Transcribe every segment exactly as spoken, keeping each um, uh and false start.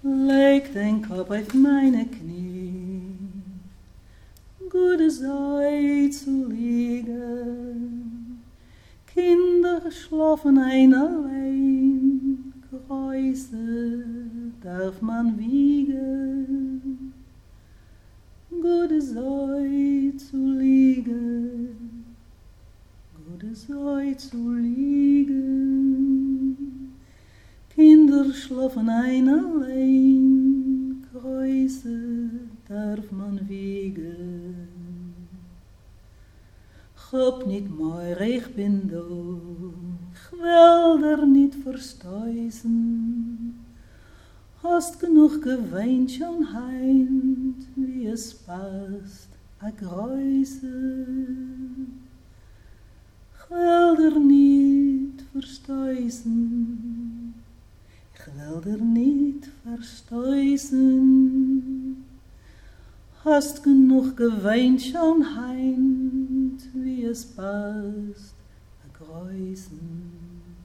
Leg dein Kopf auf meine Knie, Gute sei zu liegen. Kinder schlafen ein allein, Größe darf man wiegen. Gute sei zu liegen, Gute sei zu liegen. Kinder schlafen ein allein, Größe darf man wiegen. Ich hab nicht mehr, ich bin da, ich will dir nicht verstoßen. Hast genug geweint schon heint, wie es passt, a Größe. Ich will dir nicht verstoßen, ich will dir nicht verstoßen. Hast genug geweint schon heint, wie es passt, a Größen.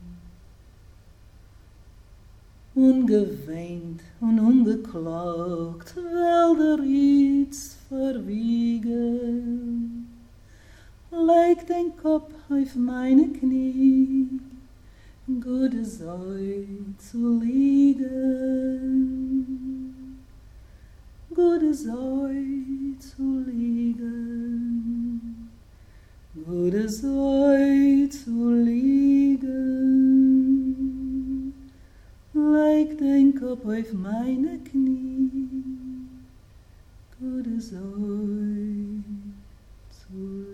Ungeweint und ungeklagt, will der Ritz verwiegen. Leg dein Kopf auf meine Knie, Gute sei zu liegen. Gute sei zu liegen, Gute sei zu liegen. Leg dein Kopf auf meine Knie, Gute sei zu liegen.